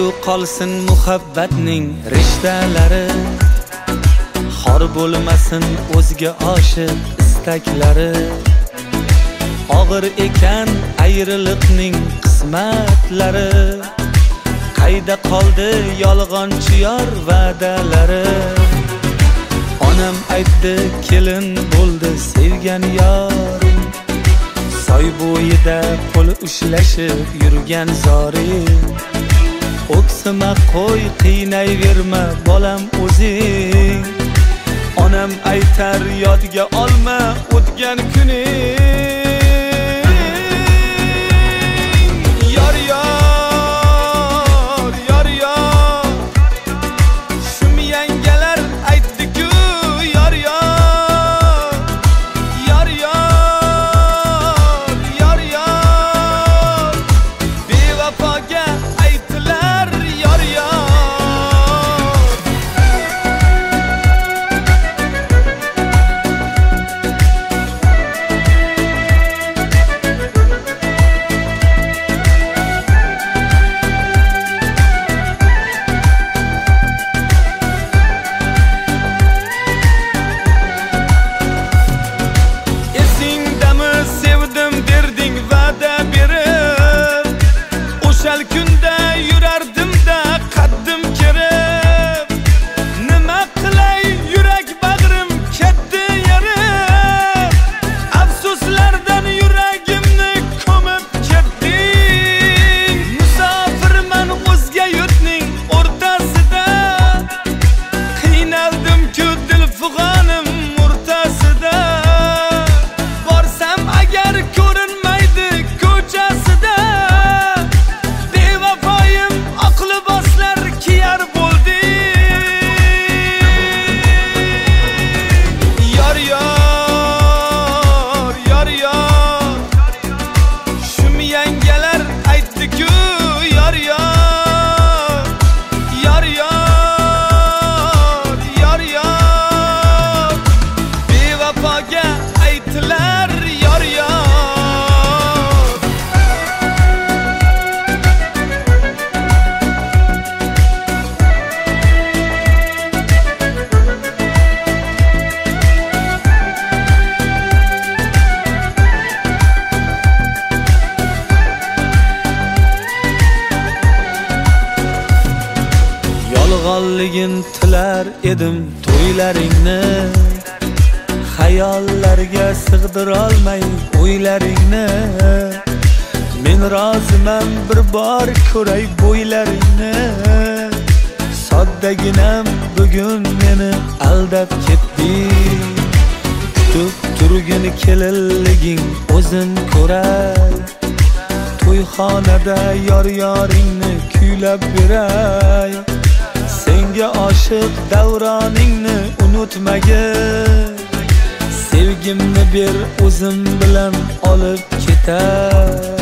qolsin muhabbatning rishtalari, xor bo'lmasin o'zga oshiq istaklari. Og'ir ekan ayriliqning qismatlari, qayda qoldi yolg'onchi yor va'dalari. Onam aytdi kelin bo'ldi sevgan yorim, soy bo'yida qo'l ushlashib yurgan zorim. O'ksima qo'y qiynayverma bolam o'zing, onam aytar yodga olma o'tgan kuning. Yor yor yor yor, shum yangalar aytdi-ku yor yor yor yor yor yor, bevafoga aytdilar yor yor. O'shal kunda yurardim-da qaddim kirib, nima qilay yurak bag'rim ketdi yarib. Afsuslardan yuragimni ko'mib ketding. Musofirman o'zga yurtning o'rtasida, qiynaldim-ku dilfig'onim o'rtasida. Borsam agar ko'rinmaydi ko'chasida, aytdilar yor yor. Yolg'onligin tilar edim to'ylaringni, xayollarga sig'dirolmay o'ylaringni. Men roziman bir bor ko'ray bo'ylaringni, soddaginam bugun meni aldab ketding. Kutib turgin kelinliging o'zin ko'ray, to'yxonada yor-yoringni kuylab beray. Senga oshiq davroningni unutmagin, sevgimni ber o'zim bilan olib ketar.